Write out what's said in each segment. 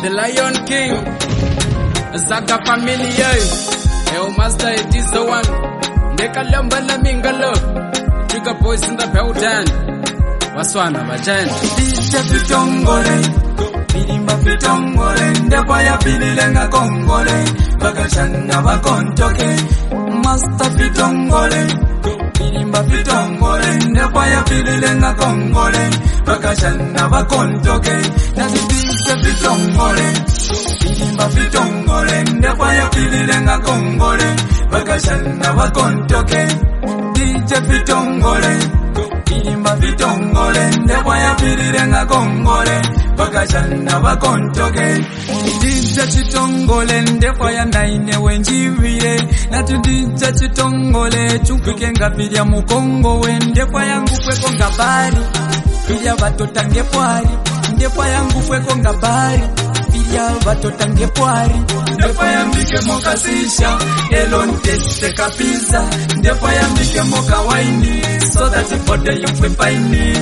The Lion King, Zaga family, yo, master, it is the one. Nekalamba na mingalo, Trigger boys in the building. Waswana bajan. DJ Pitongole, Pilimba Pitongole, Ndepaya Pililenga Kongole, Bakashana Bakontoke, Master Pitongole, Pilimba Pitongole, Ndepaya Pililenga Kongole, Bakashana Bakontoke, Nasi DJ Pitongole, Pilimba Pitongole, Ndepaya Pililenga Kongole, Bakashana Bakontoke, DJ Pitongole, Pilimba Pitongole, Ndepaya Pililenga Kongole, Bakashana Bakontoke, DJ Chitongole, Ndepaya Naine Wenjivie, Natu DJ Chitongole, Chupike Ngapilya Mukongo, Ndepaya Ngufwe Kongabari, Pilya Batota Ngepwari, Ndepaya Ngufwe Kongabari, Pilya Batota Ngepwari, Ndepaya Mbike Mokasisha, Elon Teste Kapiza, Ndepaya Mbike Moka Waini, so that for the young we find me.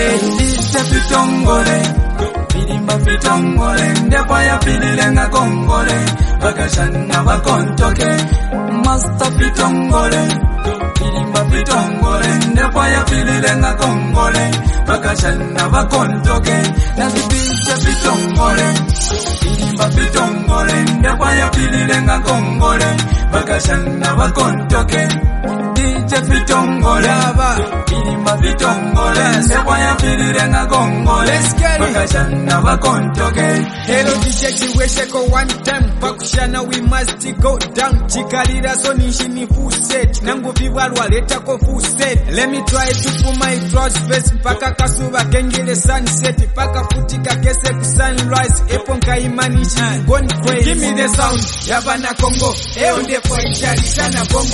DJ Pitongole, Pilimba Pitongole, Ndepaya Pililenga Kongole, Bakashana Bakontoke, Master Pitongole, Pilimba Pitongole, Ndepaya Pililenga Kongole, Bakashana Bakontoke, Nasi DJ Pitongole, Pilimba Pitongole, Ndepaya Pililenga Kongole, Bakashana Bakontoke, DJ Pitongole, Pilimba Pitongole, Ndepaya Pililenga Kongole, Bakashana Bakontoke. Hello DJ Chiwesheko one time, Pakushana we must go down. Chikalira so nishini full set, Nangu vivalwa leta ko full set. Let me try to put my cross face, Paka kasuba kengele sunset, Paka futika kese ku sunrise, Eponka imanishi gone crazy. Give me the sound, Yabana Congo, Eonde kwa ishari sana bongo,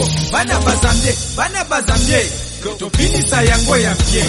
Bana bazambye, Topinisa yango ya pie.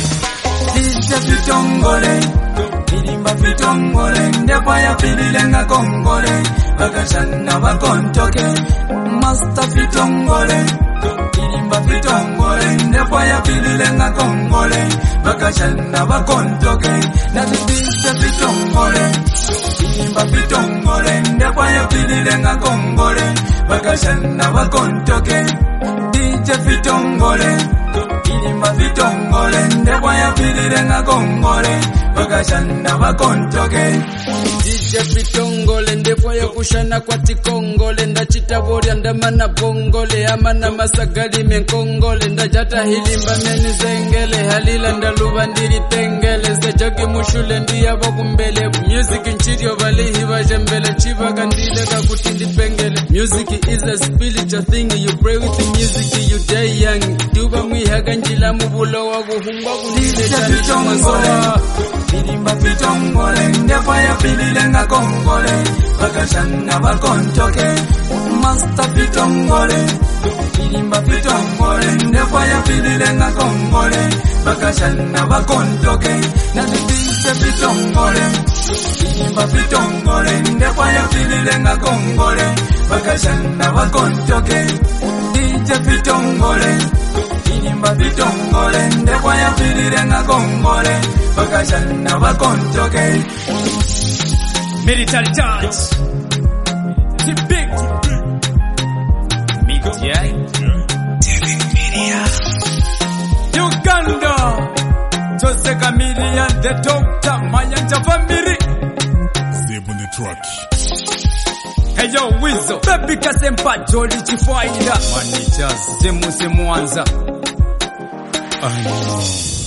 DJ Pitongole, Pilimba Pitongole, Ndepaya Pililenga Kongole, Bakashana Bakontoke, Master Pitongole, Pilimba Pitongole, Ndepaya Pililenga Kongole, Bakashana Bakontoke, Nasi DJ Pitongole, Pilimba Pitongole, Ndepaya Pililenga Kongole, Bakashana Bakontoke, DJ Pitongole, Pilimba Pitongole, Ndepaya Pililenga Kongole, Bakashana Bakontoke. DJ Pitongole, Ndepaya kushana kwa tikongole, Ndachitabori andamana bongole, Amana masagali menkongole, Ndajata hilimba meni zengele, Halila ndaluba ndiri tengele, Zajagi mushule ndiya wakumbele, Music nchirio valihi vajembele, Chiva gandile kakutindi pengele. Music is a spiritual thing, you pray with the music, you die young. Tuba mwihaga njila mubulo wakuhumba kunile chanisha mazoa. Pilimba Pitongole, Ndepaya Pililenga Kongole, Bakashana Bakontoke, Master Pitongole, Pilimba Pitongole, Ndepaya Pililenga Kongole, Bakashana Bakontoke, Nasi DJ Pitongole, Pilimba Pitongole, Ndepaya Pililenga Kongole, Bakashana Bakontoke, DJ Pitongole, Pilimba Pitongole, Ndepaya Pililenga Kongole, Bakashana Bakontoke. Military touch. Big. Media. Uganda. Jose Chameleon, the doctor, Mayanja family. Zeb on the track. Hey yo, Wizzo. Baby Kasempa, Jolly Chifaida. Managers, Jemuse Mwanza. I know.